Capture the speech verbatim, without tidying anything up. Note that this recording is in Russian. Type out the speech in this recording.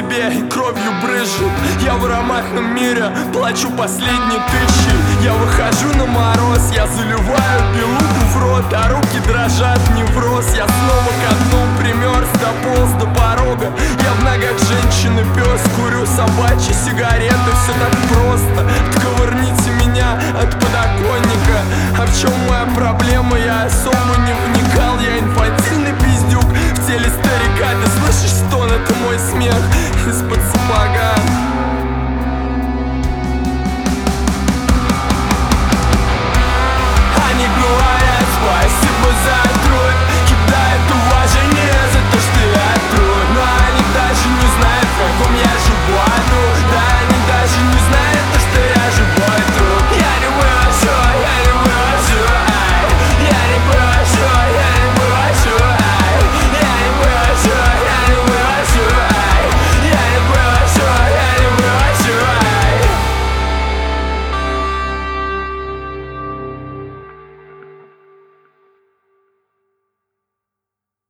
себе и кровью брызжет. Я в ароматном мире плачу последние тысячи. Я выхожу на мороз, я заливаю белуху в рот, а руки дрожат, невроз. Я снова к окну примерз, дополз до порога. Я в ногах женщины пес, курю собачьи сигареты. Все так просто, отковырните меня от подоконника. А в чем моя проблема, я особо не вникал. Я инфантильный пиздюк в теле старика. Ты слышишь стон, это мой смех.